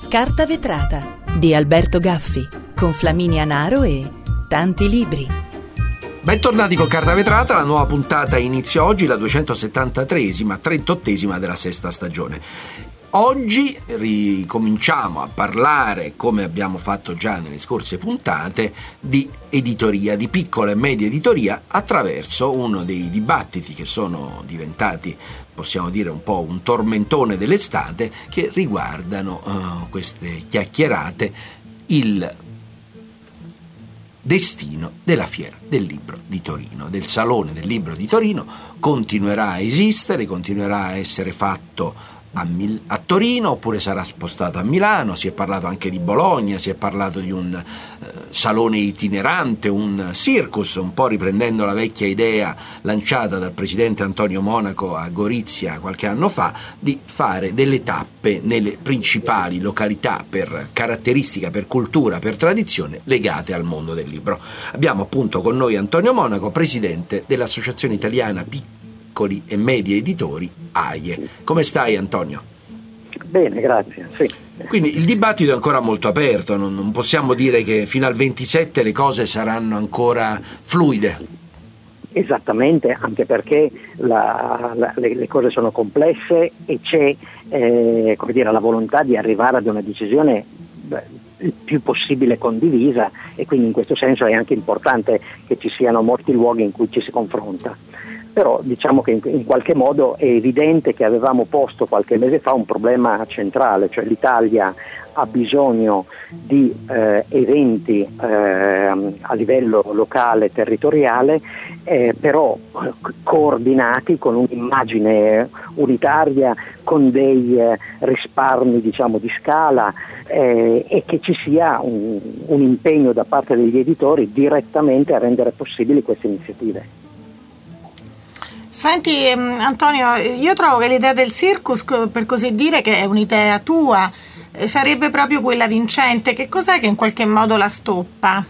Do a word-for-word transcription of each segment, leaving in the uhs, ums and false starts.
Carta vetrata di Alberto Gaffi con Flaminia Naro e tanti libri. Bentornati con Carta vetrata, la nuova puntata inizia oggi, la duecentosettantatreesima, trentottesima della sesta stagione. Oggi ricominciamo a parlare, come abbiamo fatto già nelle scorse puntate, di editoria, di piccola e media editoria, attraverso uno dei dibattiti che sono diventati, possiamo dire, un po' un tormentone dell'estate, che riguardano uh, queste chiacchierate, il destino della Fiera del Libro di Torino, del Salone del Libro di Torino. Continuerà a esistere, continuerà a essere fatto A, Mil- a Torino, oppure sarà spostato a Milano. Si è parlato anche di Bologna, si è parlato di un eh, salone itinerante, un circus, un po' riprendendo la vecchia idea lanciata dal presidente Antonio Monaco a Gorizia qualche anno fa, di fare delle tappe nelle principali località per caratteristica, per cultura, per tradizione legate al mondo del libro. Abbiamo appunto con noi Antonio Monaco, presidente dell'Associazione Italiana Piccoli e Medi Editori, A I E. Come stai, Antonio? Bene, grazie. Sì. Quindi il dibattito è ancora molto aperto, non, non possiamo dire che fino al ventisette le cose saranno ancora fluide. Esattamente, anche perché la, la, le, le cose sono complesse e c'è eh, come dire, la volontà di arrivare ad una decisione beh, il più possibile condivisa, e quindi in questo senso è anche importante che ci siano molti luoghi in cui ci si confronta. Però diciamo che in, in qualche modo è evidente che avevamo posto qualche mese fa un problema centrale, cioè l'Italia ha bisogno di eh, eventi eh, a livello locale, territoriale, eh, però coordinati con un'immagine unitaria, con dei eh, risparmi diciamo di scala, eh, e che ci sia un, un impegno da parte degli editori direttamente a rendere possibili queste iniziative. Senti Antonio, io trovo che l'idea del circus, per così dire, che è un'idea tua, sarebbe proprio quella vincente. Che cos'è che in qualche modo la stoppa?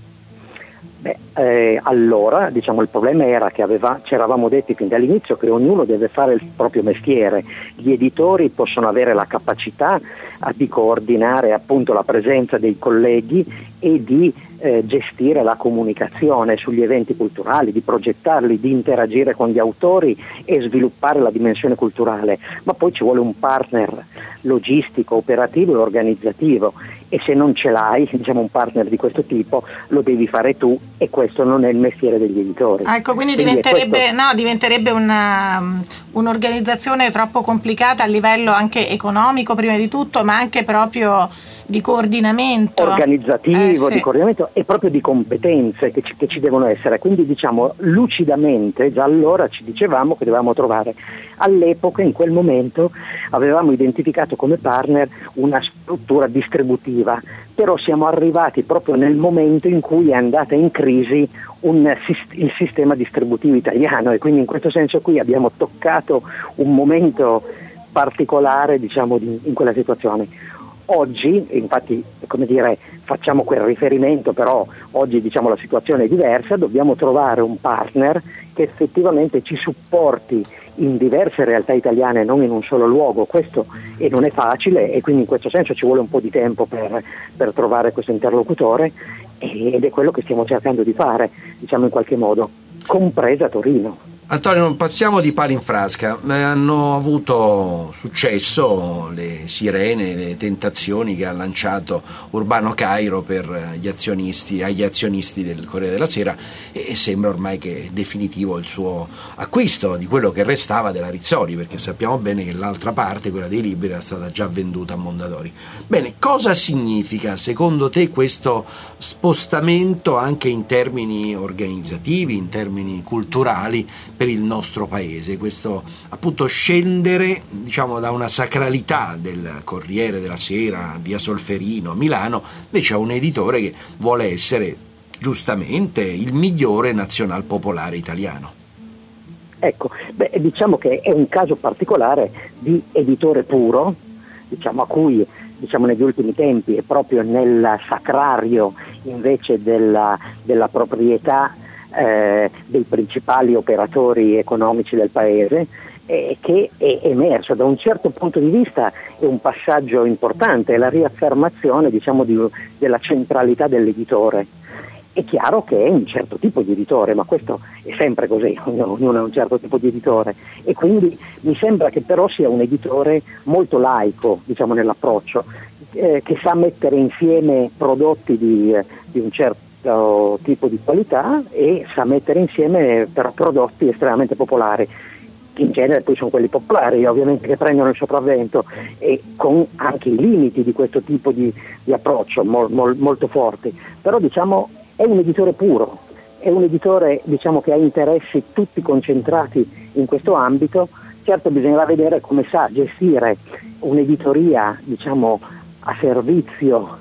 Beh, eh, allora diciamo il problema era che aveva, ci eravamo detti fin dall'inizio che ognuno deve fare il proprio mestiere. Gli editori possono avere la capacità eh, di coordinare appunto la presenza dei colleghi e di eh, gestire la comunicazione sugli eventi culturali, di progettarli, di interagire con gli autori e sviluppare la dimensione culturale, ma poi ci vuole un partner logistico, operativo e organizzativo, e se non ce l'hai, diciamo un partner di questo tipo, lo devi fare tu, e questo non è il mestiere degli editori. Ecco, quindi, quindi diventerebbe, questo... no, diventerebbe una, un'organizzazione troppo complicata a livello anche economico prima di tutto, ma anche proprio di coordinamento organizzativo, eh, sì. di coordinamento e proprio di competenze che ci, che ci devono essere. Quindi diciamo lucidamente già allora ci dicevamo che dovevamo trovare, all'epoca, in quel momento avevamo identificato come partner una struttura distributiva, però siamo arrivati proprio nel momento in cui è andata in crisi un, il sistema distributivo italiano, e quindi in questo senso qui abbiamo toccato un momento particolare diciamo di, in quella situazione. Oggi, infatti, come dire, facciamo quel riferimento, però oggi diciamo la situazione è diversa, dobbiamo trovare un partner che effettivamente ci supporti in diverse realtà italiane, non in un solo luogo. Questo e non è facile, e quindi in questo senso ci vuole un po' di tempo per, per trovare questo interlocutore, ed è quello che stiamo cercando di fare, diciamo in qualche modo, compresa Torino. Antonio, non passiamo di palo in frasca. Hanno avuto successo le sirene, le tentazioni che ha lanciato Urbano Cairo per gli azionisti, agli azionisti del Corriere della Sera, e sembra ormai che è definitivo il suo acquisto di quello che restava della Rizzoli, perché sappiamo bene che l'altra parte, quella dei libri, era stata già venduta a Mondadori. Bene, cosa significa secondo te questo spostamento anche in termini organizzativi, in termini culturali, per il nostro paese, questo appunto scendere diciamo da una sacralità del Corriere della Sera, via Solferino, Milano, invece a un editore che vuole essere giustamente il migliore nazional popolare italiano? Ecco, beh, diciamo che è un caso particolare di editore puro, diciamo a cui diciamo negli ultimi tempi è proprio nel sacrario invece della, della proprietà Eh, dei principali operatori economici del paese, eh, che è emerso. Da un certo punto di vista è un passaggio importante, è la riaffermazione, diciamo, di, della centralità dell'editore. È chiaro che è un certo tipo di editore, ma questo è sempre così, ognuno è un certo tipo di editore, e quindi mi sembra che però sia un editore molto laico, diciamo, nell'approccio, eh, che sa mettere insieme prodotti di, di un certo tipo di qualità e sa mettere insieme però prodotti estremamente popolari. In genere poi sono quelli popolari ovviamente che prendono il sopravvento, e con anche i limiti di questo tipo di, di approccio mol, mol, molto forti, però diciamo è un editore puro, è un editore, diciamo, che ha interessi tutti concentrati in questo ambito. Certo, bisognerà vedere come sa gestire un'editoria, diciamo, a servizio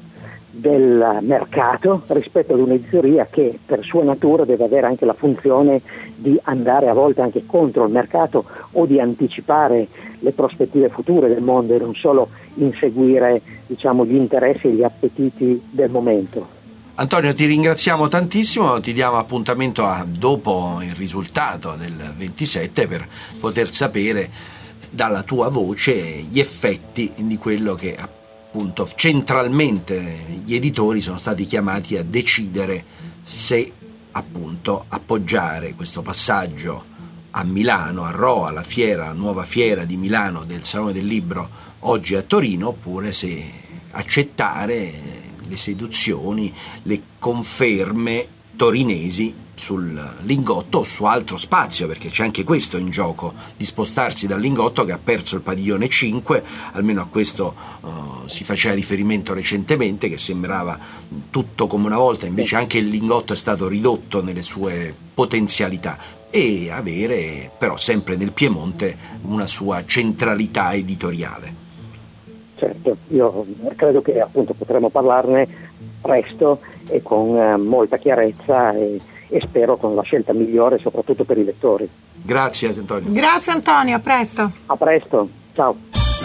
del mercato rispetto ad un'editoria che per sua natura deve avere anche la funzione di andare a volte anche contro il mercato o di anticipare le prospettive future del mondo e non solo inseguire, diciamo, gli interessi e gli appetiti del momento. Antonio, ti ringraziamo tantissimo, ti diamo appuntamento a dopo il risultato del ventisette per poter sapere dalla tua voce gli effetti di quello che appunto centralmente gli editori sono stati chiamati a decidere se appunto appoggiare questo passaggio a Milano, a Rho, alla fiera, la nuova fiera di Milano del Salone del Libro oggi a Torino, oppure se accettare le seduzioni, le conferme torinesi sul Lingotto o su altro spazio, perché c'è anche questo in gioco, di spostarsi dal Lingotto, che ha perso il padiglione cinque, almeno a questo uh, si faceva riferimento recentemente, che sembrava tutto come una volta, invece anche il Lingotto è stato ridotto nelle sue potenzialità, e avere però sempre nel Piemonte una sua centralità editoriale. Certo, io credo che appunto potremo parlarne presto e con eh, molta chiarezza e, e spero con la scelta migliore soprattutto per i lettori. Grazie Antonio. Grazie Antonio, a presto. A presto, ciao.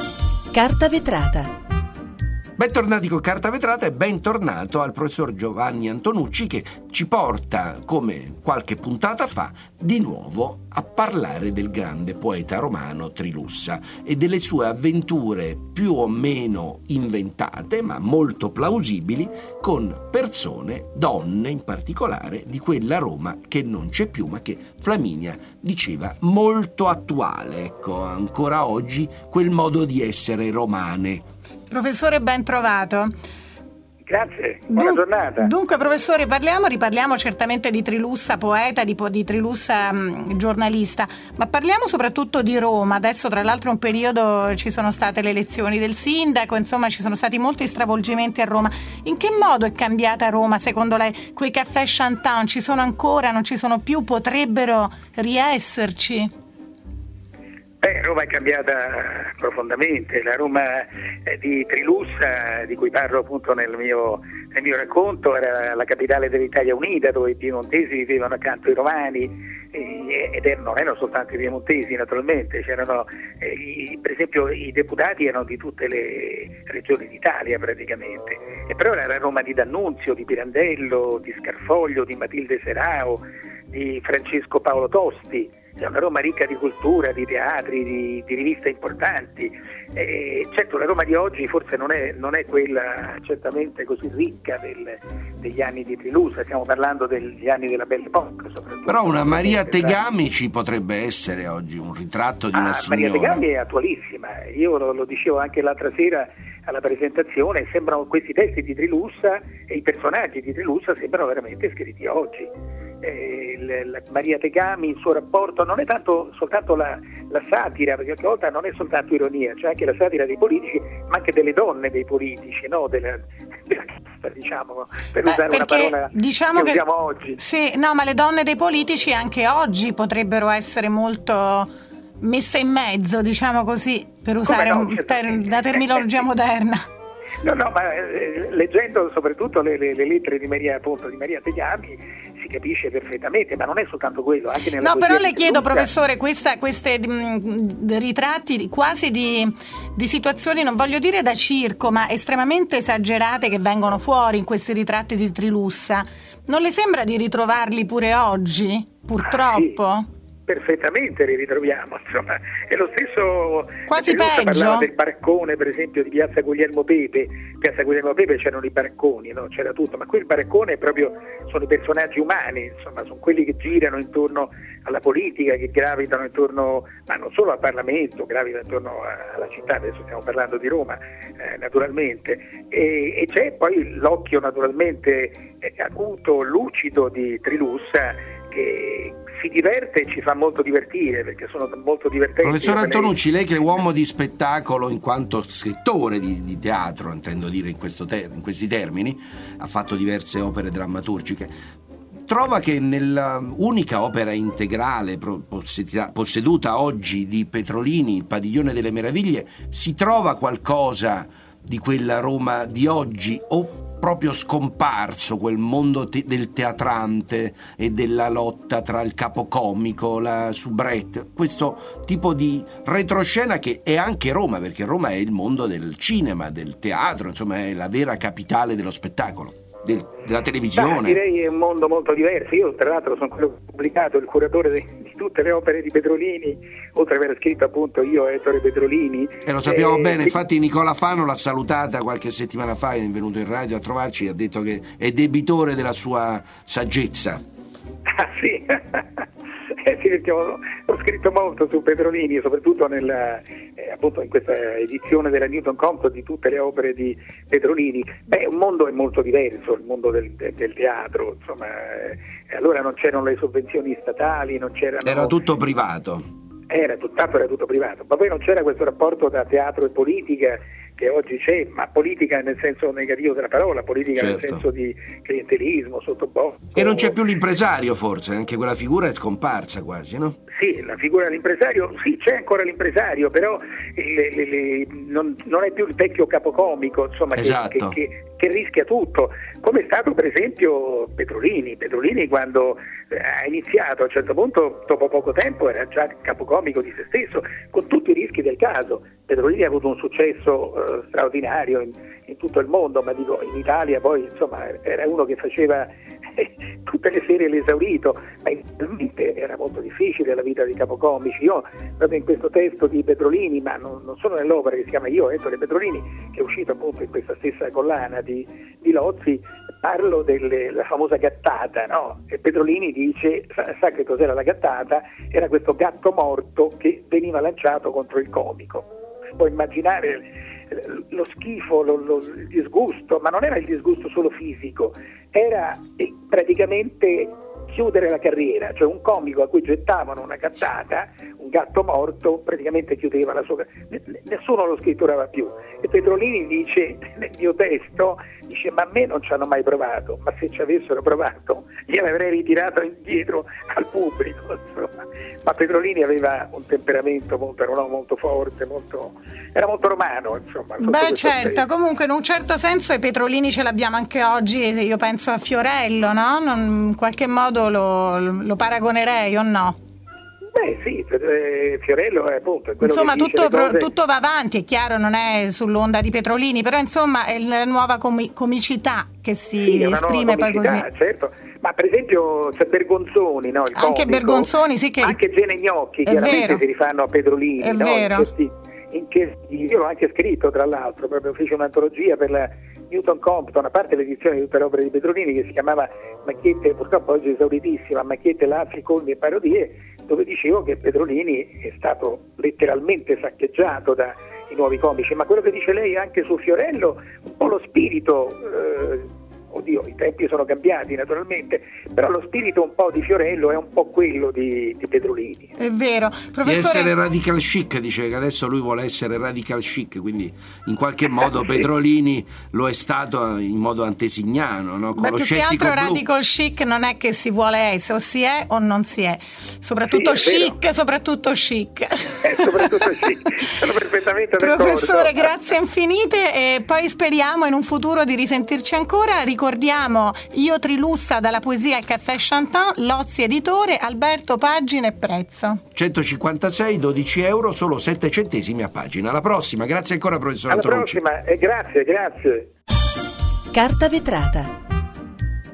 Carta vetrata. Bentornati con Carta Vetrata e bentornato al professor Giovanni Antonucci, che ci porta, come qualche puntata fa, di nuovo a parlare del grande poeta romano Trilussa e delle sue avventure più o meno inventate, ma molto plausibili, con persone, donne in particolare, di quella Roma che non c'è più, ma che Flaminia diceva molto attuale, ecco, ancora oggi quel modo di essere romane. Professore, ben trovato. Grazie, buona Dun- giornata. Dunque, professore, parliamo, riparliamo certamente di Trilussa, poeta, di, di Trilussa mh, giornalista, ma parliamo soprattutto di Roma. Adesso, tra l'altro, un periodo ci sono state le elezioni del sindaco, insomma ci sono stati molti stravolgimenti a Roma. In che modo è cambiata Roma, secondo lei? Quei caffè Shantown ci sono ancora, non ci sono più, potrebbero riesserci? Beh, Roma è cambiata profondamente. La Roma eh, di Trilussa, di cui parlo appunto nel mio, nel mio racconto, era la capitale dell'Italia unita, dove i piemontesi vivevano accanto ai romani, eh, ed er- non erano soltanto i piemontesi naturalmente, c'erano eh, i, per esempio i deputati erano di tutte le regioni d'Italia praticamente, e però era la Roma di D'Annunzio, di Pirandello, di Scarfoglio, di Matilde Serao, di Francesco Paolo Tosti. È una Roma ricca di cultura, di teatri, di, di riviste importanti. Eh, certo, la Roma di oggi forse non è, non è quella certamente così ricca del, degli anni di Trilussa, stiamo parlando degli anni della Belle Époque soprattutto. Però una Maria Tegami ci potrebbe essere oggi, un ritratto di una ah, signora. Maria Tegami è attualissima, io lo, lo dicevo anche l'altra sera alla presentazione, sembrano questi testi di Trilussa e i personaggi di Trilussa sembrano veramente scritti oggi. Eh, l- la Maria Tegami, il suo rapporto non è tanto soltanto la, la satira, perché qualche volta non è soltanto ironia, c'è anche la satira dei politici, ma anche delle donne dei politici, no? della, della casta, diciamo, per Beh, usare una parola diciamo che, che usiamo oggi. Sì, no, ma le donne dei politici anche oggi potrebbero essere molto messe in mezzo, diciamo così, per usare no, un ter- la terminologia moderna. No, no, ma eh, leggendo soprattutto le, le, le lettere di Maria, appunto, di Maria Tegami si capisce perfettamente, ma non è soltanto quello, anche nella No, però le di chiedo, Luca, professore, questa, queste mh, ritratti quasi di, di situazioni, non voglio dire da circo, ma estremamente esagerate che vengono fuori in questi ritratti di Trilussa, non le sembra di ritrovarli pure oggi, purtroppo? Ah, sì. perfettamente li ritroviamo, insomma, è lo stesso. Quasi peggio. Parlava del barcone, per esempio, di Piazza Guglielmo Pepe. Piazza Guglielmo Pepe c'erano i barconi, no? C'era tutto, ma qui il barcone è proprio, sono i personaggi umani, insomma, sono quelli che girano intorno alla politica, che gravitano intorno, ma non solo al Parlamento, gravitano intorno alla città. Adesso stiamo parlando di Roma, eh, naturalmente, e, e c'è poi l'occhio naturalmente eh, acuto, lucido di Trilussa, che si diverte e ci fa molto divertire, perché sono molto divertenti. Professor Antonucci, lei che è uomo di spettacolo in quanto scrittore di, di teatro, intendo dire in, questo ter- in questi termini, ha fatto diverse opere drammaturgiche, trova che nell'unica opera integrale posseduta oggi di Petrolini, Il Padiglione delle Meraviglie, si trova qualcosa di quella Roma di oggi, o proprio scomparso quel mondo te- del teatrante e della lotta tra il capocomico, la soubrette, questo tipo di retroscena che è anche Roma, perché Roma è il mondo del cinema, del teatro, insomma è la vera capitale dello spettacolo, del, della televisione. Beh, direi è un mondo molto diverso. Io tra l'altro sono quello che ho pubblicato, il curatore di, di tutte le opere di Petrolini, oltre ad aver scritto appunto io Ettore Petrolini. E lo sappiamo eh, bene, sì. Infatti Nicola Fano l'ha salutata qualche settimana fa, è venuto in radio a trovarci e ha detto che è debitore della sua saggezza. Ah sì? Eh sì, perché ho, ho scritto molto su Petrolini, soprattutto nella, eh, appunto in questa edizione della Newton Compton di tutte le opere di Petrolini. Beh, un mondo è molto diverso, il mondo del, del, del teatro, insomma, eh, allora non c'erano le sovvenzioni statali, non c'erano... Era tutto privato. Era tutt'altro, era tutto privato, ma poi non c'era questo rapporto tra teatro e politica che oggi c'è, ma politica nel senso negativo della parola, politica certo. Nel senso di clientelismo, sottobosco. E non c'è più l'impresario forse, anche quella figura è scomparsa quasi, no? Sì, la figura dell'impresario, sì, c'è ancora l'impresario, però le, le, le, non, non è più il vecchio capocomico, insomma, esatto. che, che, che rischia tutto, come è stato per esempio Petrolini. Petrolini quando ha iniziato a un certo punto, dopo poco tempo, era già capocomico di se stesso, con tutti i rischi del caso. Petrolini ha avuto un successo uh, straordinario in, in tutto il mondo, ma dico in Italia poi insomma era uno che faceva tutte le serie l'esaurito, ma inizialmente era molto difficile la vita dei capocomici. Io proprio in questo testo di Petrolini, ma non, non solo nell'opera che si chiama Io Ettore Petrolini, che è uscito appunto in questa stessa collana di, di Lozzi, parlo della famosa gattata, no? E Petrolini dice, sa, sa che cos'era la gattata? Era questo gatto morto che veniva lanciato contro il comico. Si può immaginare lo schifo, lo, lo, il disgusto, ma non era il disgusto solo fisico, era praticamente chiudere la carriera, cioè un comico a cui gettavano una gattata, un gatto morto, praticamente chiudeva la sua carriera, nessuno lo scritturava più. E Petrolini dice nel mio testo, dice ma a me non ci hanno mai provato, ma se ci avessero provato io l'avrei ritirato indietro al pubblico, insomma. Ma Petrolini aveva un temperamento molto, era un uomo molto forte, molto, era molto romano, insomma. Beh certo, aspetto. Comunque in un certo senso i Petrolini ce l'abbiamo anche oggi, io penso a Fiorello, no? Non, in qualche modo lo, lo paragonerei o no? Beh sì, Fiorello è appunto quello insomma che tutto, cose... tutto va avanti, è chiaro, non è sull'onda di Petrolini, però insomma è la nuova comi- comicità che si sì, esprime poi così. Certo, ma per esempio c'è Bergonzoni, no? Il anche comico, Bergonzoni, sì, che anche Gene Gnocchi chiaramente vero. Si rifanno a Petrolini, è no? vero. In questi, in che, io l'ho anche scritto tra l'altro, proprio fece un'antologia per la Newton Compton, a parte l'edizione di tutte le opere di Petrolini che si chiamava Macchiette, purtroppo oggi esauritissima, Macchiette, Lazzi, Colmi e Parodie, dove dicevo che Petrolini è stato letteralmente saccheggiato dai nuovi comici, ma quello che dice lei anche su Fiorello, un po' lo spirito, eh, oddio, i tempi sono cambiati naturalmente, però lo spirito un po' di Fiorello è un po' quello di, di Petrolini. È vero, professore... Di essere radical chic, dice che adesso lui vuole essere radical chic, quindi in qualche modo sì. Petrolini lo è stato in modo antesignano, no? Con Beh, lo più che altro blu. radical chic non è che si vuole essere, o si è o non si è, soprattutto sì, è chic, vero. soprattutto chic. Eh, soprattutto chic, sono perfettamente d'accordo. Professore, grazie infinite e poi speriamo in un futuro di risentirci ancora. Ricordiamo Io Trilussa dalla poesia al Caffè Chantant, Lozzi editore, Alberto pagina e prezzo centocinquantasei, dodici euro, solo sette centesimi a pagina. Alla prossima, grazie ancora professor Alla Antonucci. prossima e grazie, grazie. Carta vetrata.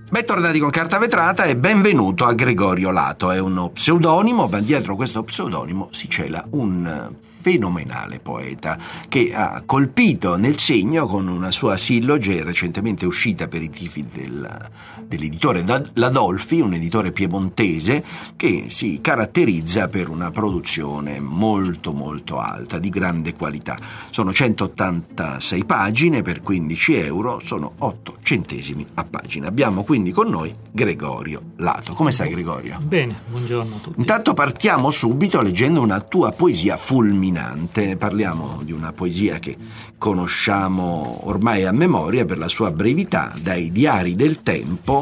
Bentornati con Carta Vetrata e benvenuto a Gregorio Lato. È uno pseudonimo, ma dietro questo pseudonimo si cela un fenomenale poeta che ha colpito nel segno con una sua silloge recentemente uscita per i tifi del, dell'editore L'Adolfi, un editore piemontese che si caratterizza per una produzione molto molto alta, di grande qualità. Sono centottantasei pagine per quindici euro, sono otto centesimi a pagina. Abbiamo quindi con noi Gregorio Lato. Come stai, Gregorio? Bene, buongiorno a tutti. Intanto partiamo subito leggendo una tua poesia fulminante. Parliamo di una poesia che conosciamo ormai a memoria per la sua brevità, dai diari del tempo.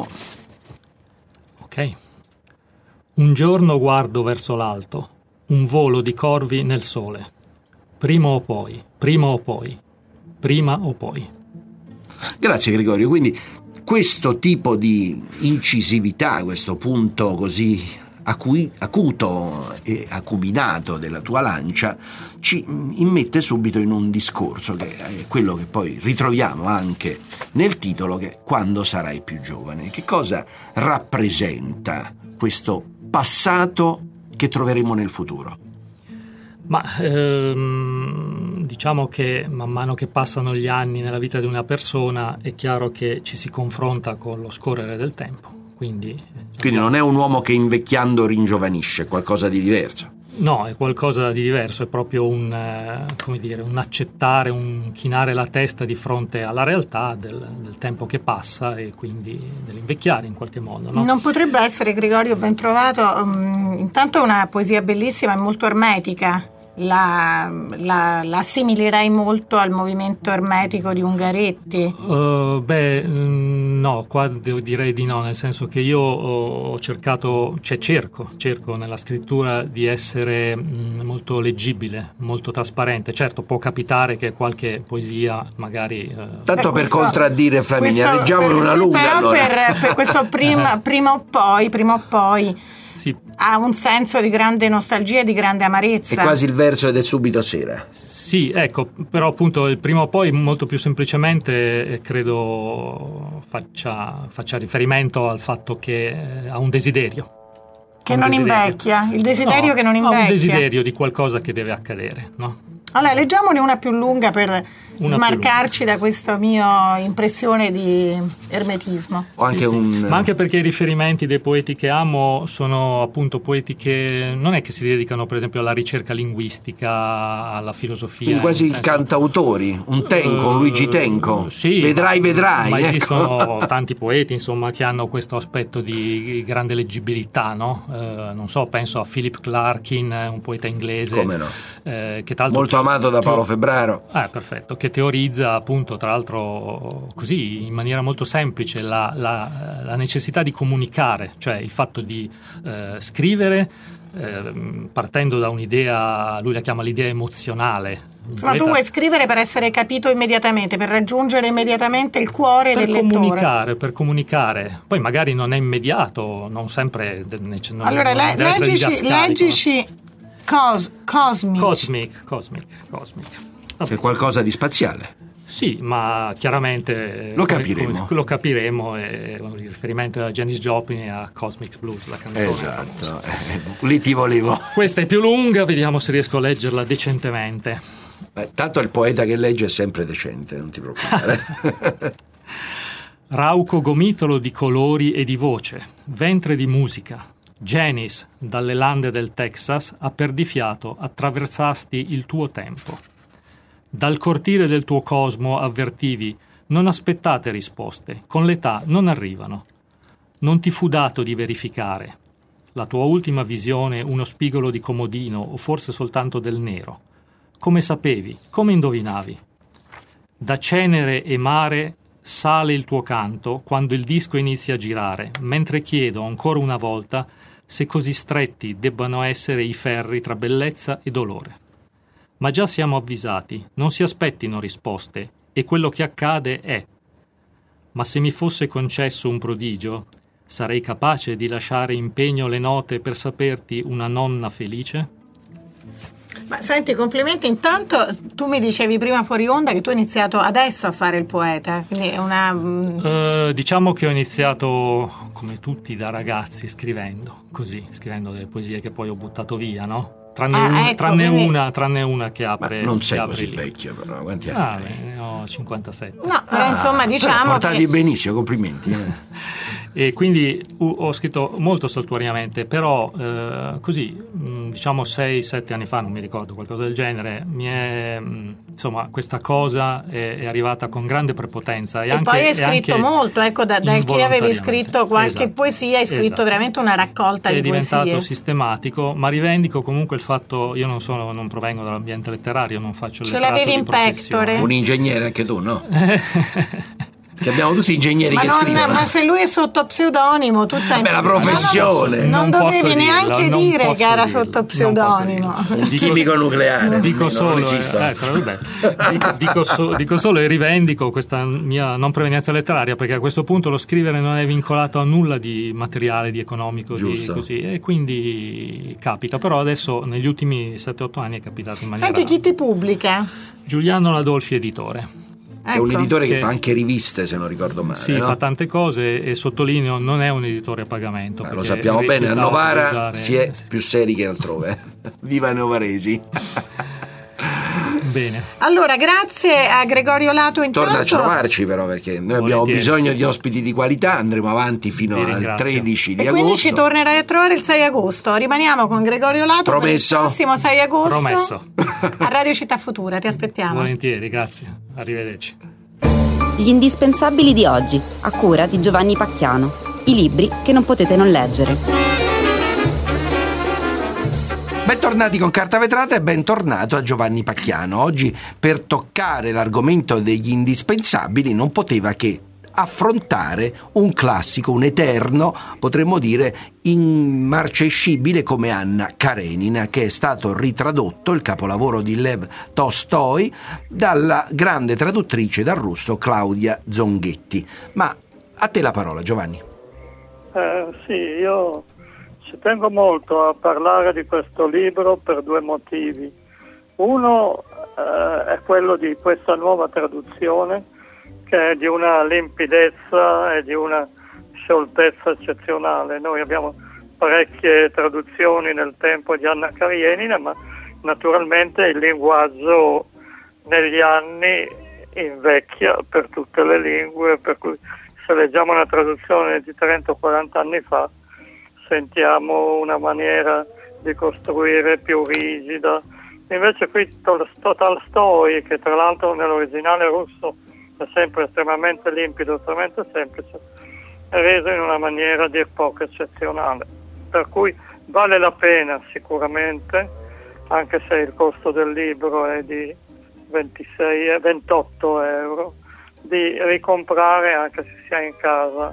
Ok. Un giorno guardo verso l'alto, un volo di corvi nel sole. Prima o poi, prima o poi, prima o poi. Grazie, Gregorio. Quindi questo tipo di incisività, questo punto così Acu- acuto e acuminato della tua lancia ci immette subito in un discorso che è quello che poi ritroviamo anche nel titolo, che è Quando sarai più giovane. Che cosa rappresenta questo passato che troveremo nel futuro? Ma ehm, diciamo che man mano che passano gli anni nella vita di una persona è chiaro che ci si confronta con lo scorrere del tempo. Quindi, Quindi non è un uomo che invecchiando ringiovanisce, è qualcosa di diverso. No, è qualcosa di diverso, è proprio un, eh, come dire, un accettare, un chinare la testa di fronte alla realtà del, del tempo che passa e quindi dell'invecchiare in qualche modo. No? Non potrebbe essere, Gregorio, ben trovato. Um, intanto è una poesia bellissima e molto ermetica. La, la, la assimilerei molto al movimento ermetico di Ungaretti? Uh, beh, no, qua devo direi di no, nel senso che io ho cercato, cioè cerco, cerco nella scrittura di essere mh, molto leggibile, molto trasparente. Certo, può capitare che qualche poesia magari... Uh, Tanto Beh, per questo, contraddire Flaminia, leggiamolo una sì, lunga. Però allora. per, per questo prima, prima o poi, prima o poi... Sì. Ha un senso di grande nostalgia e di grande amarezza. È quasi il verso ed è subito sera. Sì, ecco, però appunto il prima o poi molto più semplicemente eh, credo faccia, faccia riferimento al fatto che eh, ha un desiderio. Che un non desiderio. invecchia, il desiderio no, che non invecchia. Ha un desiderio di qualcosa che deve accadere, no? Allora, leggiamone una più lunga per Una smarcarci da questa mia impressione di ermetismo. O anche Sì, un... sì. Ma anche perché i riferimenti dei poeti che amo sono appunto poeti che non è che si dedicano per esempio alla ricerca linguistica, alla filosofia. Quindi quasi nel senso, cantautori, un Tenco, un Luigi Tenco. Uh, sì, vedrai, vedrai. Ma ecco. esistono tanti poeti insomma che hanno questo aspetto di grande leggibilità, no? Uh, non so, penso a Philip Larkin, un poeta inglese. Come no? Eh, che tra l'altro Molto amato da Paolo Febbraro. Ah, perfetto, che teorizza appunto tra l'altro così in maniera molto semplice la, la, la necessità di comunicare, cioè il fatto di eh, scrivere eh, partendo da un'idea, lui la chiama l'idea emozionale. Insomma, tu vuoi scrivere per essere capito immediatamente, per raggiungere immediatamente il cuore per del lettore. comunicare, per comunicare. Poi magari non è immediato, non sempre. Non allora, non le, leggici, leggici cos, Cosmic. Cosmic, Cosmic, Cosmic. C'è qualcosa di spaziale. Sì, ma chiaramente lo capiremo. Come, lo capiremo. E il riferimento a Janis Joplin e a Cosmic Blues, la canzone. Esatto, eh, lì ti volevo. Questa è più lunga, vediamo se riesco a leggerla decentemente. Beh, tanto il poeta che legge è sempre decente, non ti preoccupare. Rauco gomitolo di colori e di voce, ventre di musica. Janis, dalle lande del Texas, a perdifiato attraversasti il tuo tempo. Dal cortile del tuo cosmo avvertivi: non aspettate risposte, con l'età non arrivano. Non ti fu dato di verificare. La tua ultima visione uno spigolo di comodino o forse soltanto del nero. Come sapevi? Come indovinavi? Da cenere e mare sale il tuo canto quando il disco inizia a girare, mentre chiedo ancora una volta se così stretti debbano essere i ferri tra bellezza e dolore. Ma già siamo avvisati, non si aspettino risposte, e quello che accade è. Ma se mi fosse concesso un prodigio, sarei capace di lasciare in pegno le note per saperti una nonna felice? Ma senti, complimenti. Intanto tu mi dicevi prima fuori onda che tu hai iniziato adesso a fare il poeta, quindi è una... Uh, diciamo che ho iniziato come tutti da ragazzi scrivendo, così, scrivendo delle poesie che poi ho buttato via, no? Tranne, ah, una, ecco, tranne, quindi... una, tranne una che apre. Ma non sei apre così lì. vecchio, però. Quanti ah, anni? beh, ne ho cinquantasette. No, però ah, insomma diciamo. Portati che... benissimo, complimenti. Eh. E quindi uh, ho scritto molto saltuariamente, però eh, così, mh, diciamo sei sette anni fa, non mi ricordo, qualcosa del genere, mi è, mh, insomma, questa cosa è, è arrivata con grande prepotenza. E, e anche, poi hai scritto molto, ecco, da, dal che avevi scritto qualche esatto. poesia, hai scritto esatto. veramente una raccolta è di poesie. È diventato sistematico, ma rivendico comunque il fatto, io non sono, non provengo dall'ambiente letterario, non faccio il Ce letterato l'avevi di in professione. pectore. Un ingegnere anche tu, no? Che abbiamo tutti ingegneri ma che non, scrivono. Ma se lui è sotto pseudonimo, tutta Vabbè, la professione. Non, non, non dovevi dirlo, neanche non dire che era dirlo, sotto pseudonimo. Un chimico nucleare. Dico solo, non eh, sarebbe dico, dico, so, dico solo e rivendico questa mia non provenienza letteraria, perché a questo punto lo scrivere non è vincolato a nulla di materiale, di economico, di così, e quindi capita. Però adesso negli ultimi sette otto anni è capitato in maniera. Senti, chi ti pubblica? Giuliano Ladolfi, editore. Che è un editore che, che fa anche riviste, se non ricordo male. Sì, no? fa tante cose e sottolineo, non è un editore a pagamento. Ma lo sappiamo bene, a Novara usare... si è più seri che altrove. Viva i novaresi! Bene. Allora, grazie a Gregorio Lato. Intanto... Torna a trovarci però, perché noi Volentieri. abbiamo bisogno di ospiti di qualità, andremo avanti fino al tredici di e agosto. Quindi ci tornerai a trovare il sei agosto. Rimaniamo con Gregorio Lato. Promesso. Per il prossimo sei agosto. Promesso. A Radio Città Futura, ti aspettiamo. Volentieri, grazie. Arrivederci. Gli indispensabili di oggi, a cura di Giovanni Pacchiano. I libri che non potete non leggere. Bentornati con Carta Vetrata e bentornato a Giovanni Pacchiano. Oggi, per toccare l'argomento degli indispensabili, non poteva che affrontare un classico, un eterno, potremmo dire immarcescibile come Anna Karenina, che è stato ritradotto, il capolavoro di Lev Tolstoi, dalla grande traduttrice dal russo Claudia Zonghetti. Ma a te la parola, Giovanni. Eh, sì, io ci tengo molto a parlare di questo libro per due motivi. Uno eh, è quello di questa nuova traduzione, che è di una limpidezza e di una scioltezza eccezionale. Noi abbiamo parecchie traduzioni nel tempo di Anna Karenina, ma naturalmente il linguaggio negli anni invecchia per tutte le lingue, per cui se leggiamo una traduzione di trenta o quaranta anni fa sentiamo una maniera di costruire più rigida. Invece qui Tolstoi, che tra l'altro nell'originale russo è sempre estremamente limpido, estremamente semplice, è reso in una maniera a dir poco eccezionale, per cui vale la pena sicuramente, anche se il costo del libro è di ventisei, ventotto euro, di ricomprare, anche se si ha in casa,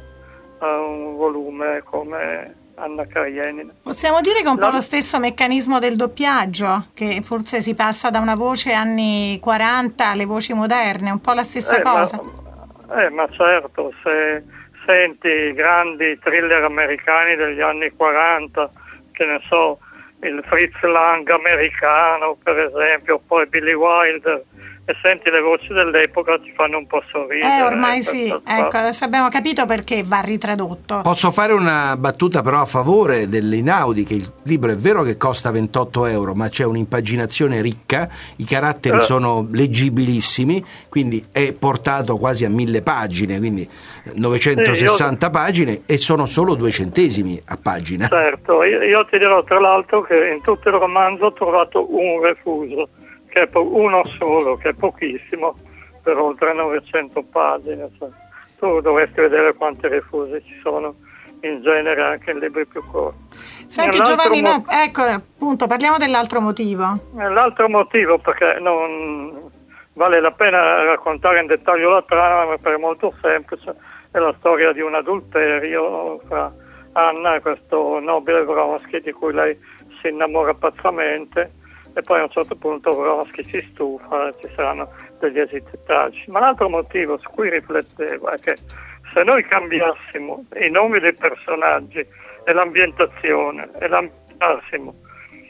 un volume come Anna Karenina. Possiamo dire che è un La... po' lo stesso meccanismo del doppiaggio, che forse si passa da una voce anni quaranta alle voci moderne, un po' la stessa eh, cosa. Ma, eh, ma certo, se senti i grandi thriller americani degli anni quaranta, che ne so, il Fritz Lang americano per esempio, poi Billy Wilder, e senti le voci dell'epoca, ti fanno un po' sorridere. Eh, ormai sì, ecco, adesso abbiamo capito perché va ritradotto. Posso fare una battuta però a favore dell'Einaudi, che il libro è vero che costa ventotto euro, ma c'è un'impaginazione ricca, i caratteri eh. sono leggibilissimi, quindi è portato quasi a mille pagine, quindi novecentosessanta sì, io... pagine, e sono solo due centesimi a pagina. Certo, io, io ti dirò tra l'altro che in tutto il romanzo ho trovato un refuso, che è uno solo, che è pochissimo, per oltre novecento pagine. Cioè, tu dovresti vedere quanti refusi ci sono in genere anche in libri più corti. Senti Giovanni, mo- no, ecco, appunto, parliamo dell'altro motivo. L'altro motivo, perché non vale la pena raccontare in dettaglio la trama, ma perché è molto semplice, è la storia di un adulterio fra Anna e questo nobile Vronsky, di cui lei si innamora pazzamente, e poi a un certo punto Vronsky si stufa e ci saranno degli esiti tragici. Ma l'altro motivo su cui riflettevo è che se noi cambiassimo i nomi dei personaggi e l'ambientazione e l'ambientassimo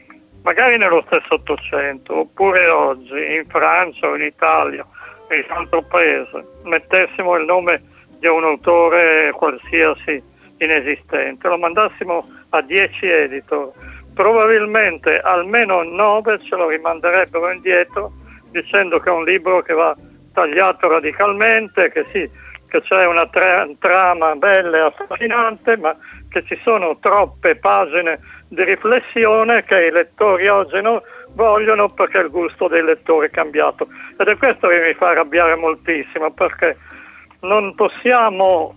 magari nello stesso Ottocento, oppure oggi in Francia o in Italia, in altro paese, mettessimo il nome di un autore qualsiasi inesistente, lo mandassimo a dieci editor, probabilmente almeno nove ce lo rimanderebbero indietro dicendo che è un libro che va tagliato radicalmente, che sì, che c'è una tra- trama bella e affascinante, ma che ci sono troppe pagine di riflessione che i lettori oggi non vogliono perché il gusto dei lettori è cambiato. Ed è questo che mi fa arrabbiare moltissimo, perché non possiamo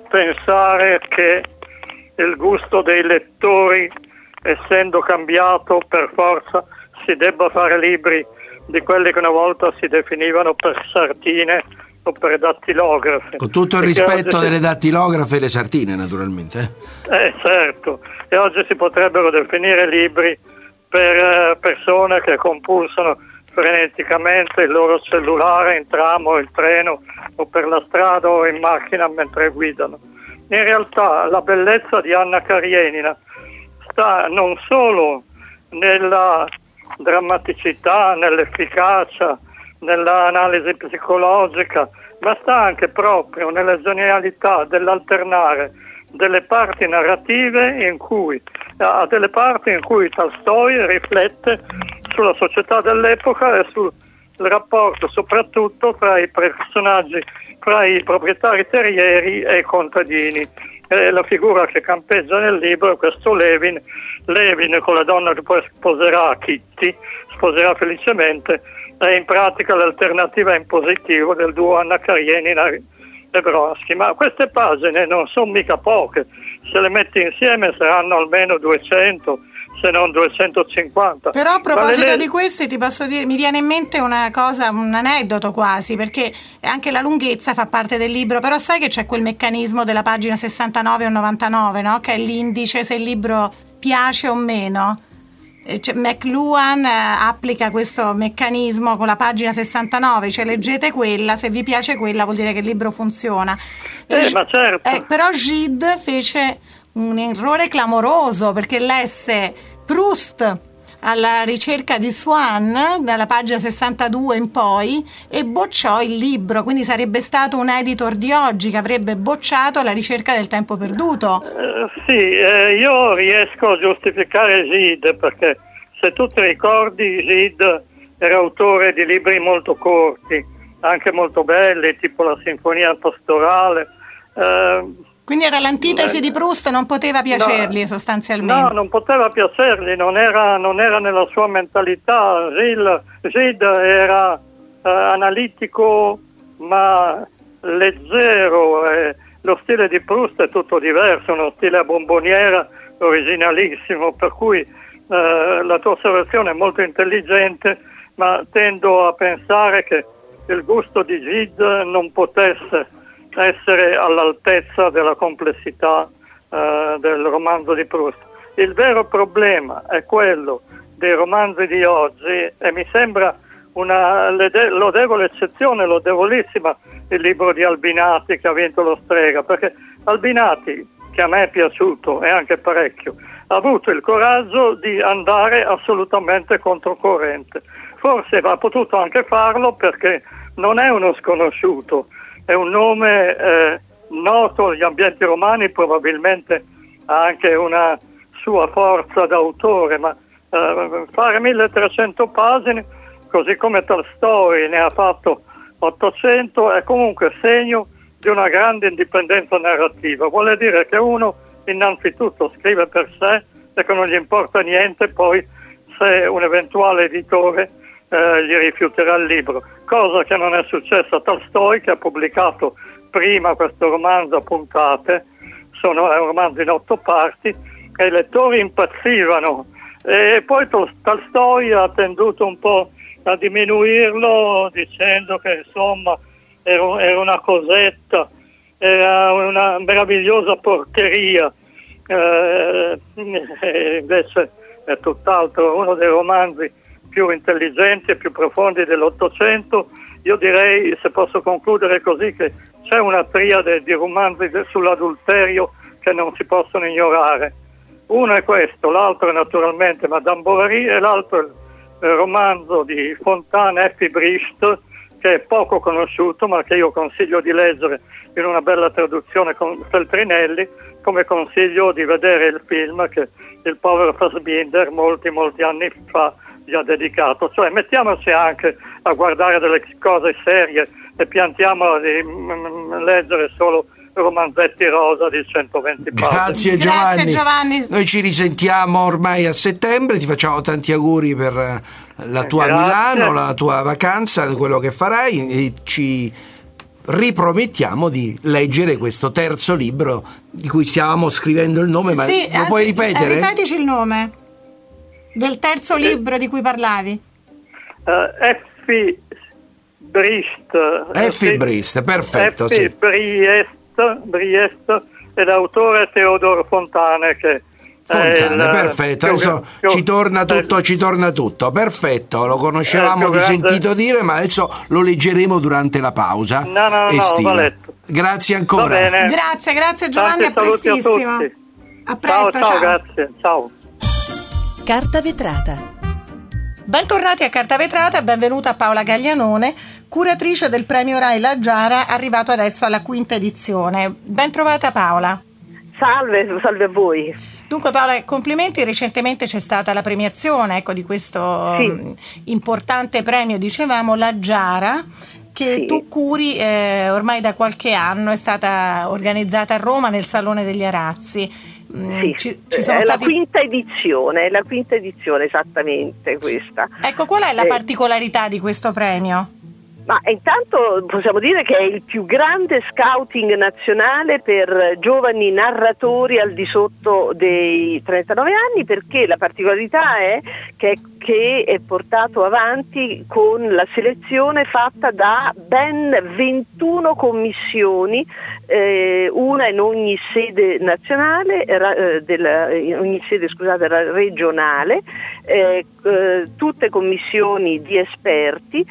pensare che il gusto dei lettori, essendo cambiato, per forza si debba fare libri di quelli che una volta si definivano per sartine o per dattilografe. Con tutto il Perché rispetto si... delle dattilografe e le sartine, naturalmente. Eh certo, e oggi si potrebbero definire libri per eh, persone che compulsano freneticamente il loro cellulare in tram o in treno o per la strada o in macchina mentre guidano. In realtà la bellezza di Anna Karenina sta non solo nella drammaticità, nell'efficacia, nell'analisi psicologica, ma sta anche proprio nella genialità dell'alternare delle parti narrative in cui a delle parti in cui Tolstoi riflette sulla società dell'epoca e sul rapporto soprattutto fra i personaggi, fra i proprietari terrieri e i contadini. E la figura che campeggia nel libro è questo Levin, Levin con la donna che poi sposerà, Kitty, sposerà felicemente, è in pratica l'alternativa in positivo del duo Anna Karenina e Bronski. Ma queste pagine non sono mica poche, se le metti insieme saranno almeno duecento, se non duecentocinquanta. Però a proposito le... di questi ti posso dire, mi viene in mente una cosa, un aneddoto quasi, perché anche la lunghezza fa parte del libro, però sai che c'è quel meccanismo della pagina sessantanove o novantanove, no? Che è l'indice se il libro piace o meno. Cioè, McLuhan eh, applica questo meccanismo con la pagina sessantanove, cioè leggete quella, se vi piace quella vuol dire che il libro funziona. Eh, G- ma certo. eh, però Gide fece un errore clamoroso perché lesse Proust alla ricerca di Swann dalla pagina sessantadue in poi e bocciò il libro, quindi sarebbe stato un editor di oggi che avrebbe bocciato La ricerca del tempo perduto. Uh, sì, eh, io riesco a giustificare Gide perché se tu ti ricordi Gide era autore di libri molto corti, anche molto belli, tipo la Sinfonia pastorale. Uh, Quindi era l'antitesi di Proust, non poteva piacergli no, sostanzialmente. No, non poteva piacergli, non era, non era nella sua mentalità. Gilles, Gide era eh, analitico ma leggero, eh, lo stile di Proust è tutto diverso, uno stile a bomboniera originalissimo, per cui eh, la tua osservazione è molto intelligente, ma tendo a pensare che il gusto di Gide non potesse essere all'altezza della complessità uh, del romanzo di Proust. Il vero problema è quello dei romanzi di oggi e mi sembra una lodevole eccezione, lodevolissima, il libro di Albinati che ha vinto lo Strega, perché Albinati, che a me è piaciuto e anche parecchio, ha avuto il coraggio di andare assolutamente controcorrente. Forse ha potuto anche farlo perché non è uno sconosciuto, è un nome eh, noto agli ambienti romani, probabilmente ha anche una sua forza d'autore, ma eh, fare milletrecento pagine, così come Tolstoi ne ha fatto ottocento, è comunque segno di una grande indipendenza narrativa. Vuole dire che uno innanzitutto scrive per sé e che non gli importa niente poi se un eventuale editore Eh, gli rifiuterà il libro, cosa che non è successa a Tolstoi, che ha pubblicato prima questo romanzo a puntate, sono, è un romanzo in otto parti, e i lettori impazzivano, e poi Tol- Tolstoi ha tenduto un po' a diminuirlo dicendo che insomma era, era una cosetta, era una meravigliosa porcheria, eh, e invece è tutt'altro, uno dei romanzi più intelligenti e più profondi dell'Ottocento. Io direi, se posso concludere così, che c'è una triade di romanzi sull'adulterio che non si possono ignorare. Uno è questo, l'altro è naturalmente Madame Bovary e l'altro è il romanzo di Fontana Effie Bricht, che è poco conosciuto ma che io consiglio di leggere in una bella traduzione con Feltrinelli, come consiglio di vedere il film che il povero Fassbinder molti molti anni fa gli ha dedicato. Cioè mettiamoci anche a guardare delle cose serie e piantiamo di mm, leggere solo romanzetti rosa di centoventi pagine. Grazie Giovanni. Grazie Giovanni. Noi ci risentiamo ormai a settembre, ti facciamo tanti auguri per la tua Grazie. Milano, la tua vacanza, quello che farai, e ci ripromettiamo di leggere questo terzo libro di cui stiamo scrivendo il nome, ma Sì, lo anzi, puoi ripetere? eh, ripetici il nome del terzo libro di cui parlavi. Uh, Effie Bricht. Effie Bricht, perfetto. Effie Sì. Bricht, Bricht e l'autore Teodoro Fontane, che Fontane, il, perfetto, più, adesso più, ci torna tutto, eh, ci torna tutto, perfetto, lo conoscevamo più di grande... sentito dire, ma adesso lo leggeremo durante la pausa No, no, no, estiva. va letto. Grazie Va ancora. bene. Grazie, grazie Giovanni, Tanti a saluti a prestissimo. tutti. A presto, ciao, ciao, grazie, ciao. Carta vetrata. Bentornati a Carta Vetrata e benvenuta a Paola Gaglianone, curatrice del premio Rai La Giara, arrivato adesso alla quinta edizione. Ben trovata Paola. Salve, salve a voi. Dunque Paola, complimenti, recentemente c'è stata la premiazione, ecco, di questo Sì. um, importante premio, dicevamo, La Giara, che Sì. tu curi eh, ormai da qualche anno, è stata organizzata a Roma nel Salone degli Arazzi. Mm, Sì, ci, ci sono è stati... la quinta edizione, è la quinta edizione esattamente questa. Ecco, qual è la Eh, particolarità di questo premio? Ma intanto possiamo dire che è il più grande scouting nazionale per giovani narratori al di sotto dei trentanove anni, perché la particolarità è che, che è portato avanti con la selezione fatta da ben ventuno commissioni, eh, una in ogni sede nazionale, eh, della, in ogni sede scusate, regionale, eh, eh, tutte commissioni di esperti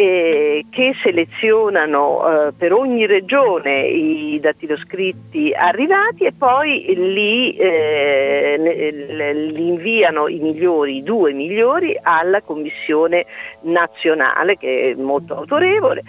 eh, che selezionano eh, per ogni regione i dattiloscritti arrivati e poi li, eh, li inviano i migliori, i due migliori alla commissione nazionale, che è molto autorevole.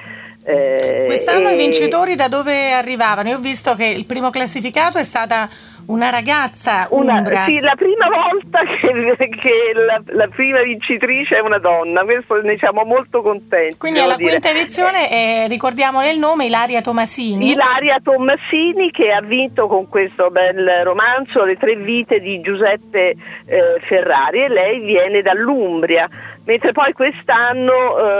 Eh, Quest'anno e... i vincitori da dove arrivavano? Io ho visto che il primo classificato è stata una ragazza Una, umbra. sì, la prima volta che, che la, la prima vincitrice è una donna, questo ne siamo molto contenti. Quindi alla dire. quinta edizione, eh, ricordiamole il nome, Ilaria Tomasini. Ilaria Tomasini, che ha vinto con questo bel romanzo Le tre vite di Giuseppe eh, Ferrari, e lei viene dall'Umbria. Mentre poi quest'anno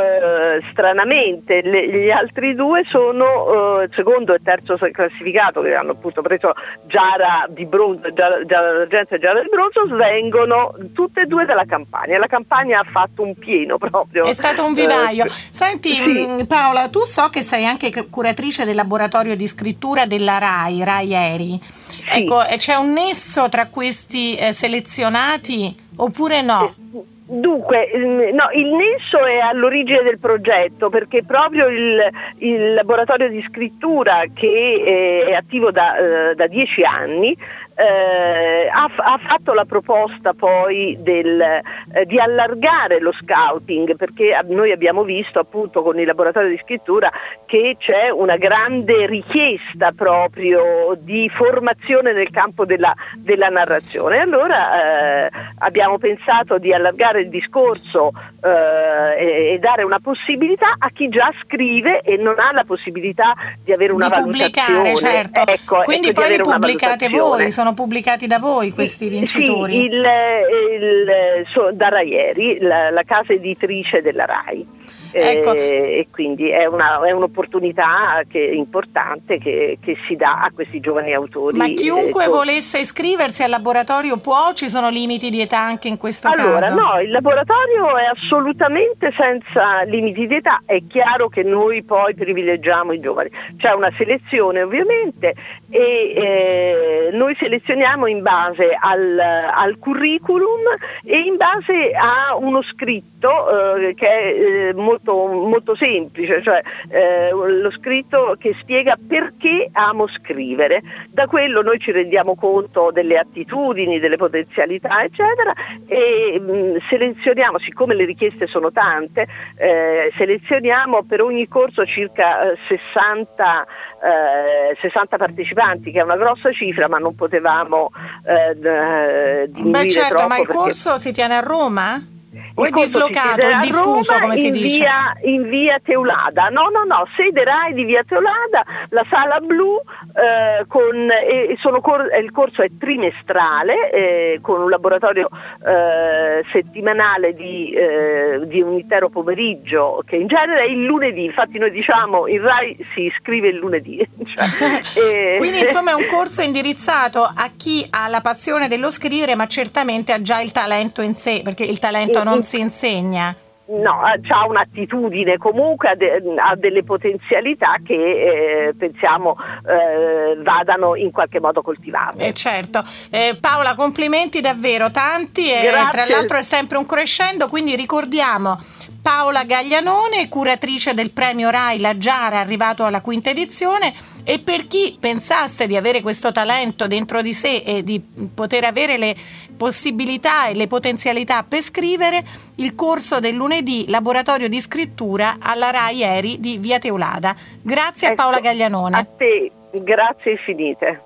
eh, stranamente le, gli altri due sono eh, secondo e terzo classificato, che hanno appunto preso Giara di bronzo, Giara, Giara d'argento e Giara di bronzo, vengono tutte e due dalla Campania. La Campania ha fatto un pieno proprio. È stato un vivaio. Eh, Senti sì. Paola, tu so che sei anche curatrice del laboratorio di scrittura della RAI, RAI Eri. Sì. Ecco, c'è un nesso tra questi eh, selezionati oppure no? Eh. Dunque, no, il nesso è all'origine del progetto, perché proprio il, il laboratorio di scrittura, che è attivo da, da dieci anni, eh, ha, ha fatto la proposta poi del, eh, di allargare lo scouting, perché noi abbiamo visto appunto con il laboratorio di scrittura che c'è una grande richiesta proprio di formazione nel campo della, della narrazione. Allora eh, abbiamo pensato di allargare il discorso eh, e, e dare una possibilità a chi già scrive e non ha la possibilità di avere una di valutazione. Pubblicare, certo. Ecco, quindi ecco, poi li pubblicate voi, sono pubblicati da voi questi vincitori? Sì, il, il, so, da Raieri, la, la casa editrice della RAI. Ecco. Eh, e quindi è, una, è un'opportunità che, importante che, che si dà a questi giovani autori. Ma chiunque eh, con... volesse iscriversi al laboratorio può? Ci sono limiti di età anche in questo allora, caso? Allora no, il laboratorio è assolutamente senza limiti di età. È chiaro che noi poi privilegiamo i giovani, c'è una selezione ovviamente e eh, noi selezioniamo in base al, al curriculum e in base a uno scritto scritto eh, che è eh, molto, molto semplice, cioè eh, lo scritto che spiega perché amo scrivere. Da quello noi ci rendiamo conto delle attitudini, delle potenzialità, eccetera, e mh, selezioniamo, siccome le richieste sono tante, eh, selezioniamo per ogni corso circa eh, sessanta, eh, sessanta partecipanti, che è una grossa cifra, ma non potevamo eh, diminuire Beh certo, troppo. ma il perché... corso si tiene a Roma? O è Il corso dislocato, è diffuso, Roma, come si in dice? Via, in via Teulada, no, no, no, sede Rai di via Teulada, la sala blu, eh, con, eh, sono cor- il corso è trimestrale, eh, con un laboratorio eh, settimanale di, eh, di un intero pomeriggio, che in genere è il lunedì, infatti noi diciamo in Rai si iscrive il lunedì. Cioè, eh, Quindi insomma è un corso indirizzato a chi ha la passione dello scrivere, ma certamente ha già il talento in sé, perché il talento non si insegna. No, ha un'attitudine, comunque ha, de- ha delle potenzialità che eh, pensiamo eh, vadano in qualche modo coltivate. Eh certo. Eh, Paola, complimenti davvero tanti e Grazie. tra l'altro è sempre un crescendo, quindi ricordiamo Paola Gaglianone, curatrice del premio Rai La Giara, arrivato alla quinta edizione, e per chi pensasse di avere questo talento dentro di sé e di poter avere le possibilità e le potenzialità per scrivere, il corso del lunedì, laboratorio di scrittura alla Rai Eri di via Teulada. Grazie Ecco, a Paola Gaglianone. A te, grazie infinite.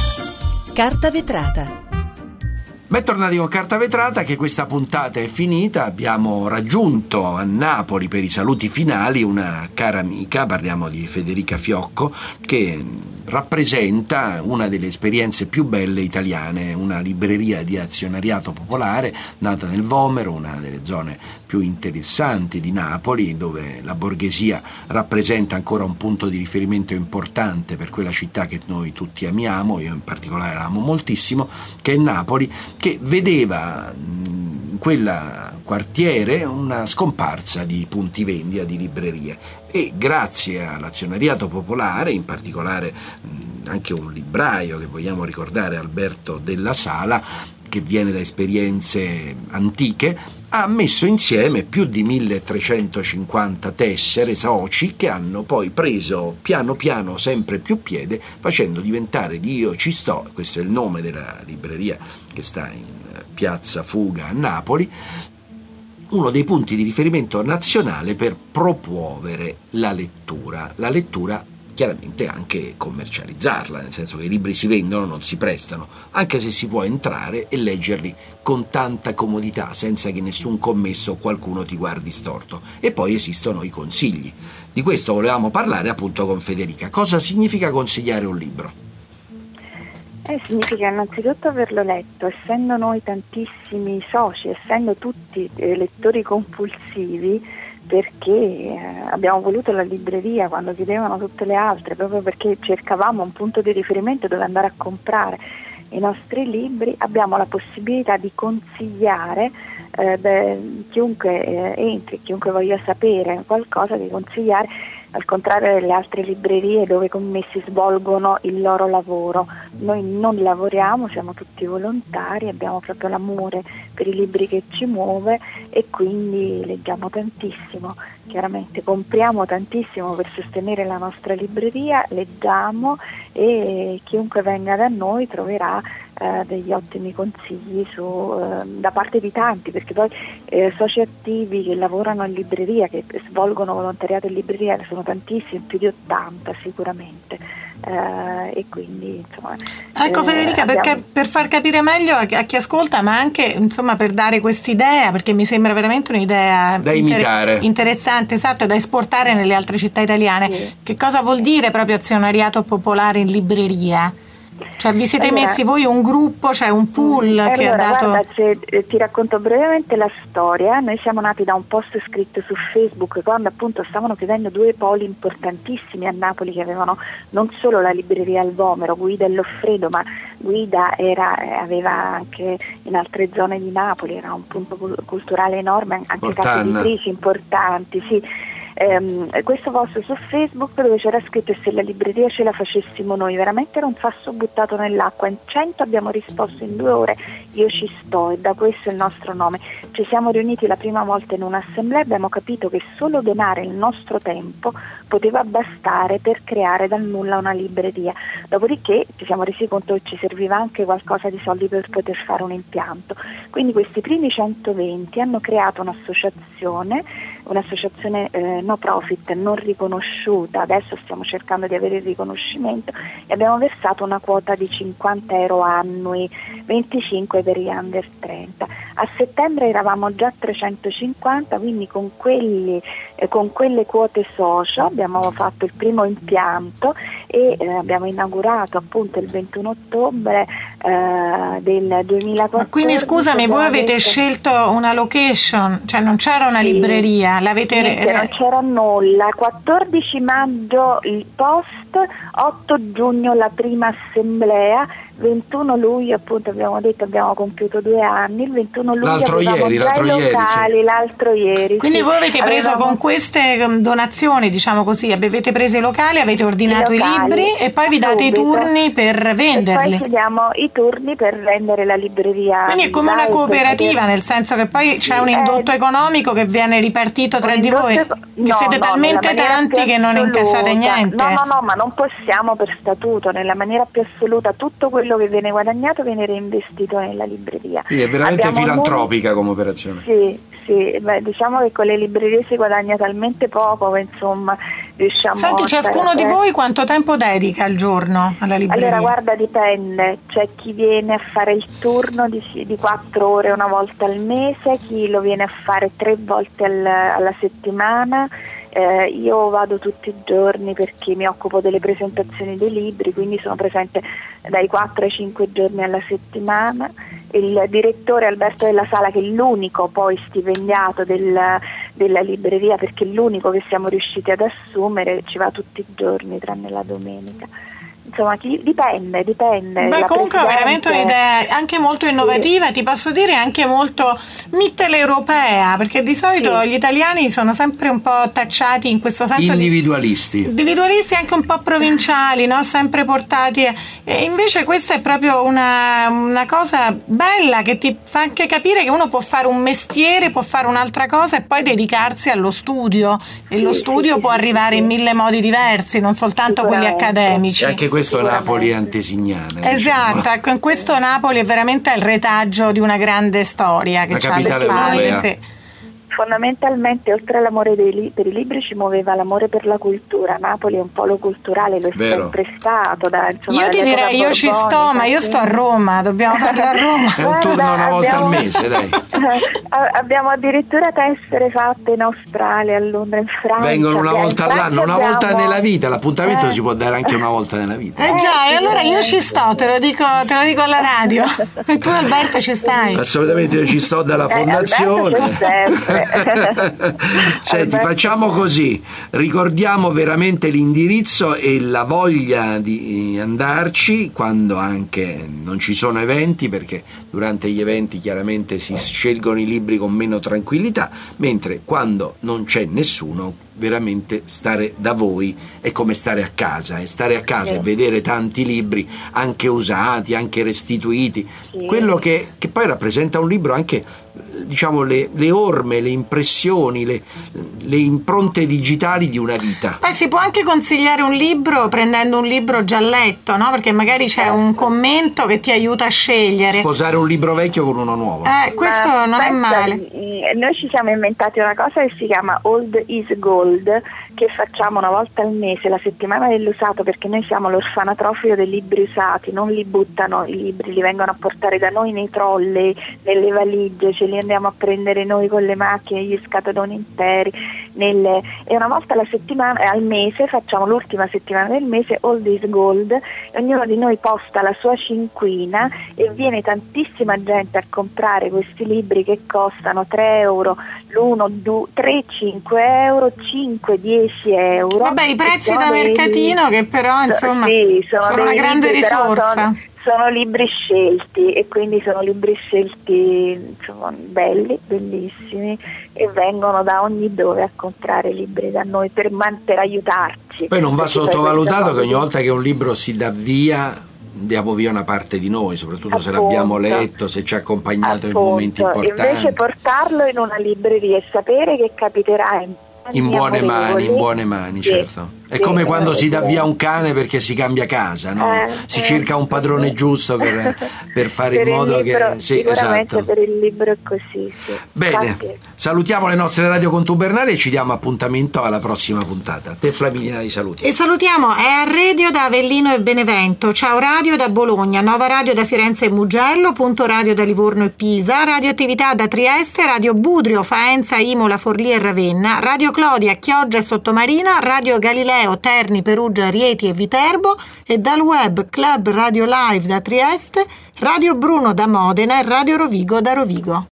Carta vetrata. Bentornati con Carta Vetrata, che questa puntata è finita. Abbiamo raggiunto a Napoli per i saluti finali una cara amica, parliamo di Federica Fiocco, che rappresenta una delle esperienze più belle italiane, una libreria di azionariato popolare nata nel Vomero, una delle zone più interessanti di Napoli, dove la borghesia rappresenta ancora un punto di riferimento importante per quella città che noi tutti amiamo, io in particolare la amo moltissimo, che è Napoli, che vedeva in quel quartiere una scomparsa di punti vendita, di librerie, e grazie all'azionariato popolare, in particolare anche un libraio che vogliamo ricordare, Alberto Della Sala, che viene da esperienze antiche, ha messo insieme più di milletrecentocinquanta tessere, soci, che hanno poi preso piano piano sempre più piede, facendo diventare di Io Ci Sto, questo è il nome della libreria che sta in piazza Fuga a Napoli, uno dei punti di riferimento nazionale per promuovere la lettura, la lettura chiaramente anche commercializzarla, nel senso che i libri si vendono, non si prestano, anche se si può entrare e leggerli con tanta comodità, senza che nessun commesso o qualcuno ti guardi storto. E poi esistono i consigli. Di questo volevamo parlare appunto con Federica. Cosa significa consigliare un libro? Eh, significa innanzitutto averlo letto, essendo noi tantissimi soci, essendo tutti eh, lettori compulsivi, perché eh, abbiamo voluto la libreria quando chiudevano tutte le altre, proprio perché cercavamo un punto di riferimento dove andare a comprare i nostri libri. Abbiamo la possibilità di consigliare eh, beh, chiunque eh, entri, chiunque voglia sapere qualcosa, di consigliare, al contrario delle altre librerie dove i commessi svolgono il loro lavoro. Noi non lavoriamo, siamo tutti volontari, abbiamo proprio l'amore per i libri che ci muove e quindi leggiamo tantissimo, chiaramente compriamo tantissimo per sostenere la nostra libreria, leggiamo, e chiunque venga da noi troverà eh, degli ottimi consigli su, eh, da parte di tanti, perché poi eh, soci attivi che lavorano in libreria, che svolgono volontariato in libreria, sono tantissimi, più di ottanta sicuramente, eh, e quindi insomma ecco eh, Federica, abbiamo... perché per far capire meglio a chi ascolta, ma anche insomma per dare quest'idea, perché mi sembra veramente un'idea da imitare, inter- interessante, esatto, da esportare nelle altre città italiane. Sì. Che cosa vuol dire proprio azionariato popolare in libreria? Cioè vi siete allora, messi voi un gruppo, cioè un pool allora, che ha dato... Guarda, se, eh, ti racconto brevemente la storia. Noi siamo nati da un post scritto su Facebook quando appunto stavano chiudendo due poli importantissimi a Napoli, che avevano non solo la libreria al Vomero, Guida e Loffredo, ma Guida era, eh, aveva anche in altre zone di Napoli, era un punto culturale enorme, anche case editrici importanti, sì. ehm, questo post su Facebook dove c'era scritto: e se la libreria ce la facessimo noi. Veramente era un sasso buttato nell'acqua, in cento abbiamo risposto in due ore io ci sto, e da questo il nostro nome. Ci siamo riuniti la prima volta in un'assemblea e abbiamo capito che solo donare il nostro tempo poteva bastare per creare dal nulla una libreria. Dopodiché ci siamo resi conto che ci serviva anche qualcosa di soldi per poter fare un impianto. Quindi questi primi centoventi hanno creato un'associazione, un'associazione eh, no profit non riconosciuta. Adesso stiamo cercando di avere il riconoscimento e abbiamo versato una quota di cinquanta euro annui, venticinque per gli under trenta. A settembre eravamo già trecentocinquanta, quindi con, quelli, eh, con quelle quote socio abbiamo fatto il primo impianto e eh, abbiamo inaugurato appunto il ventuno ottobre eh, del duemilaquattordici. Ma quindi scusami, voi avete scelto una location, cioè non c'era una sì, libreria, l'avete niente, non c'era nulla. quattordici maggio il post, otto giugno la prima assemblea, ventuno luglio appunto abbiamo detto abbiamo compiuto due anni, il ventuno luglio l'altro ieri, l'altro ieri, locali, sì. l'altro ieri. Quindi sì. voi avete preso Avevamo... con queste donazioni, diciamo così, avete preso i locali, avete ordinato i, locali, i libri e poi vi date subito. i turni per venderli. E poi chiediamo i turni per vendere la libreria. Quindi è come una cooperativa, poter... nel senso che poi c'è un indotto eh, economico che viene ripartito tra di voi, che no, siete no, talmente tanti che non incassate niente. No, no, no, ma non possiamo per statuto, nella maniera più assoluta, tutto quello che viene guadagnato viene reinvestito nella libreria. Quindi è veramente Abbiamo filantropica noi... come operazione. Sì, sì, beh, diciamo che con le librerie si guadagna talmente poco che insomma riusciamo. Senti, a ciascuno di voi quanto tempo dedica al giorno alla libreria? Allora guarda, dipende, c'è chi viene a fare il turno di, di quattro ore una volta al mese, chi lo viene a fare tre volte al, alla settimana. Eh, io vado tutti i giorni perché mi occupo delle presentazioni dei libri, quindi sono presente dai quattro ai cinque giorni alla settimana. Il direttore Alberto Della Sala, che è l'unico poi stipendiato del, della libreria, perché è l'unico che siamo riusciti ad assumere, ci va tutti i giorni tranne la domenica. Insomma, chi, dipende, dipende. Beh, la comunque è veramente un'idea anche molto innovativa, sì. Ti posso dire anche molto mitteleuropea, perché di solito sì. gli italiani sono sempre un po' tacciati in questo senso individualisti. Di, individualisti anche un po' provinciali, no? Sempre portati a, e invece questa è proprio una, una cosa bella che ti fa anche capire che uno può fare un mestiere, può fare un'altra cosa e poi dedicarsi allo studio, e sì, lo studio sì, può sì, arrivare sì. in mille modi diversi, non soltanto quelli accademici. E anche questo è Napoli antesignana. Esatto, diciamo. Ecco, in questo Napoli è veramente il retaggio di una grande storia che c'ha alle spalle. Sì. Fondamentalmente, oltre all'amore dei li- per i libri, ci muoveva l'amore per la cultura. Napoli è un polo culturale, lo è Vero. sempre stato. Da, insomma, io ti direi, io ci sto, ma io sto a Roma, dobbiamo farlo a Roma. È un turno una volta abbiamo, al mese, dai. Abbiamo addirittura tessere fatte in Australia, a Londra, in Francia. Vengono una volta all'anno, una abbiamo... volta nella vita. L'appuntamento eh. si può dare anche una volta nella vita. Eh già, e allora io ci sto, te lo dico, te lo dico alla radio. E tu, Alberto, ci stai? Assolutamente, io ci sto dalla fondazione. Eh, Senti, facciamo così, ricordiamo veramente l'indirizzo e la voglia di andarci quando anche non ci sono eventi, perché durante gli eventi chiaramente si scelgono i libri con meno tranquillità, mentre quando non c'è nessuno, veramente stare da voi è come stare a casa, e stare a casa e vedere tanti libri anche usati, anche restituiti, sì. quello che, che poi rappresenta un libro anche, diciamo, le, le orme, le impressioni, le, le impronte digitali di una vita. Poi si può anche consigliare un libro prendendo un libro già letto, no? Perché magari c'è un commento che ti aiuta a scegliere. Sposare un libro vecchio con uno nuovo. Eh, questo Ma non è male. Noi ci siamo inventati una cosa che si chiama Old is Gold, che facciamo una volta al mese, la settimana dell'usato, perché noi siamo l'orfanatrofio dei libri usati, non li buttano i libri, li vengono a portare da noi nei trolley, nelle valigie, ce li andiamo a prendere noi con le macchine, gli scatoloni interi, nelle... e una volta alla settimana, al mese, facciamo l'ultima settimana del mese Old is Gold, e ognuno di noi posta la sua cinquina e viene tantissima gente a comprare questi libri che costano tre euro l'uno, due, tre, cinque euro, cinque, dieci euro. Vabbè, i prezzi da mercatini, mercatino che però insomma sì, sono, sono una grande libri, risorsa. Sono, sono libri scelti e quindi sono libri scelti, insomma, belli, bellissimi, e vengono da ogni dove a comprare libri da noi per, man- per aiutarci. Poi non va Perché sottovalutato che ogni di... volta che un libro si dà via, diamo via una parte di noi, soprattutto Appunto. se l'abbiamo letto, se ci ha accompagnato in momenti importanti. Invece portarlo in una libreria e sapere che capiterà in in buone mani, in buone mani, sì, certo. È sì, come quando eh, si dà sì. via un cane perché si cambia casa, no? Eh, si eh, cerca un padrone sì. giusto per, per fare per in modo il libro, che sì, sicuramente esatto. per il libro è così, sì. Bene, Infatti, salutiamo le nostre radiocontubernali e ci diamo appuntamento alla prossima puntata. Te Flaminia, i saluti. E salutiamo Air Radio da Avellino e Benevento, Ciao Radio da Bologna, Nova Radio da Firenze e Mugello, Punto Radio da Livorno e Pisa, Radioattività da Trieste, Radio Budrio, Faenza, Imola, Forlì e Ravenna, Radio Clodia, Chioggia e Sottomarina, Radio Galileo, Terni, Perugia, Rieti e Viterbo, e dal web Club Radio Live da Trieste, Radio Bruno da Modena e Radio Rovigo da Rovigo.